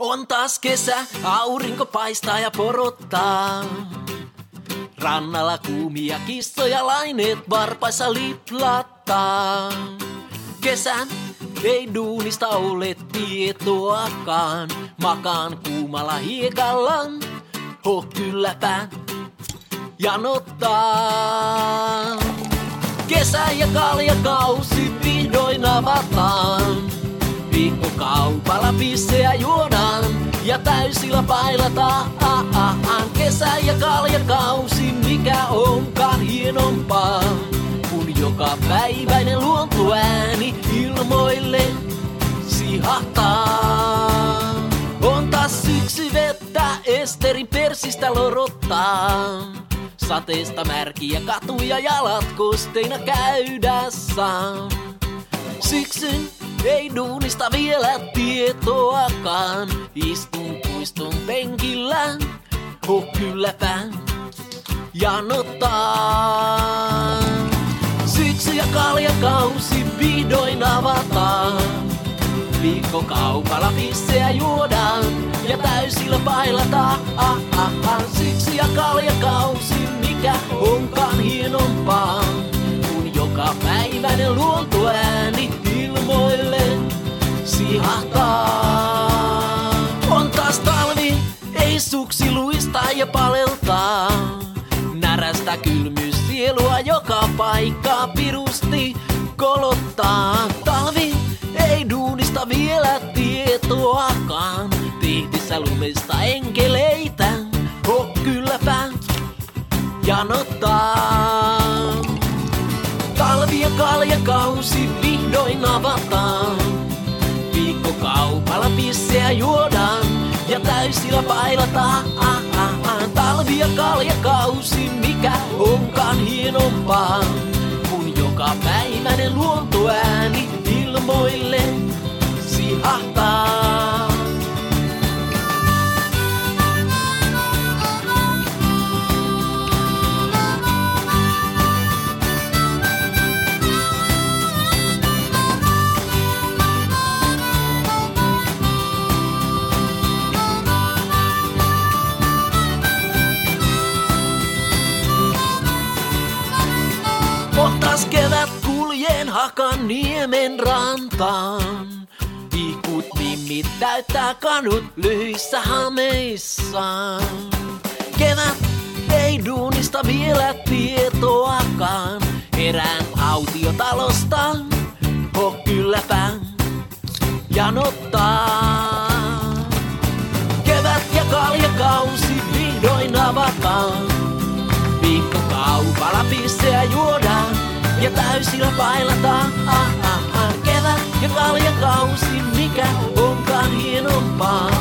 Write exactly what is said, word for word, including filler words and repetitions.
On taas kesä, aurinko paistaa ja porottaa. Rannalla kuumia kissoja, laineet varpaissa liplattaa. Kesän ei duunista ole tietoakaan. Makaan kuumalla hiekalla, ho kylläpä janottaa. Kesä ja kaljakausi vihdoin avataan. Viikkokaupalla pisseä juodaan ja täysillä bailataan. Kesä ja kaljakausi, mikä onkaan hienompaa, kun joka päiväinen luontoääni ilmoille sihahtaa. On taas syksy vettä, Esterin persistä lorottaa. Sateesta märkiä katuja, jalat kosteina käydässä. Syksyn ei duunista vielä tietoakaan. Istun puiston penkillä, ho kylläpä janottaa. Syksy ja kaljakausi vihdoin avataan. Viikkokaupalla pisseä juodaan ja täysillä bailataan. Ah, ah, ah. Syksy ja kaljakausi, mikä onkaan hienompaa, kun joka päiväinen luontoääni ilmoille sihahtaa. On taas talvi, ei suksi luistaa ja paleltaa. Närästä kylmyys sielua joka paikkaa pirusti kolottaa. Talvi ei duunista vielä tietoakaan. Tehtissä lumesta enkeleitä, ho kylläpä janottaa. Talvi ja kaljakausi vihdoin avataan. Viikkokaupalla pisseä juodaan ja täysillä bailataan. Ah, ah, ah. Talvi ja kaljakausi, mikä onkaan hienompaa, kun joka päiväinen luontoääni ilmoille sihahtaa. Taas kevät kuljen Hakaniemen rantaan. Ikut mimmit täyttää kanut lyhyissä hameissaan. Kevät ei duunista vielä tietoakaan. Erään autiotalosta, ho kylläpä janottaa. Kevät ja kaljakausi vihdoin avataan. Viikkokaupalla pisseä juodaan ja täysillä bailataan. Ah, ah, ah. Kevät ja kaljakausi, mikä onkaan hienompaa,